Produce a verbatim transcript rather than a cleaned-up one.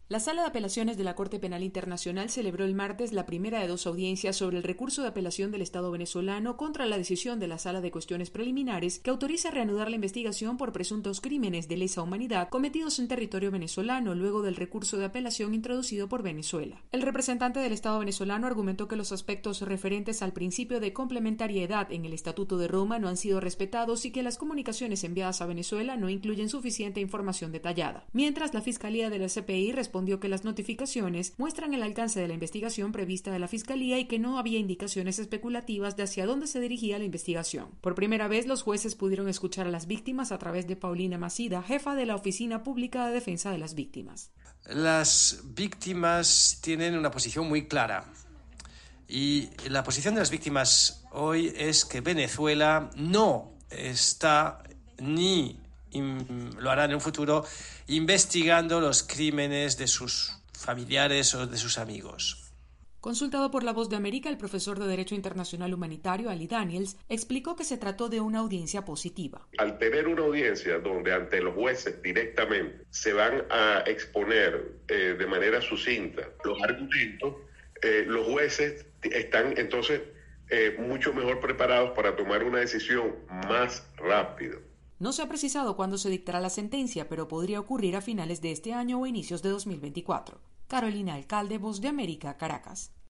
La Sala de Apelaciones de la Corte Penal Internacional celebró el martes la primera de dos audiencias sobre el recurso de apelación del Estado venezolano contra la decisión de la Sala de Cuestiones Preliminares que autoriza reanudar la investigación por presuntos crímenes de lesa humanidad cometidos en territorio venezolano luego del recurso de apelación introducido por Venezuela. El representante del Estado venezolano argumentó que los aspectos referentes al principio de complementariedad en el Estatuto de Roma no han sido respetados y que las comunicaciones enviadas a Venezuela no incluyen suficiente información detallada. Mientras, la Fiscalía de la C P I respondió respondió que las notificaciones muestran el alcance de la investigación prevista de la Fiscalía y que no había indicaciones especulativas de hacia dónde se dirigía la investigación. Por primera vez, los jueces pudieron escuchar a las víctimas a través de Paulina Macida, jefa de la Oficina Pública de Defensa de las Víctimas. Las víctimas tienen una posición muy clara y la posición de las víctimas hoy es que Venezuela no está ni lo hará en un futuro investigando los crímenes de sus familiares o de sus amigos. Consultado por La Voz de América, el profesor de Derecho Internacional Humanitario, Ali Daniels, explicó que se trató de una audiencia positiva. Al tener una audiencia donde ante los jueces directamente se van a exponer eh, de manera sucinta los argumentos, eh, los jueces están entonces eh, mucho mejor preparados para tomar una decisión más rápido. No se ha precisado cuándo se dictará la sentencia, pero podría ocurrir a finales de este año o inicios de dos mil veinticuatro. Carolina Alcalde, Voz de América, Caracas.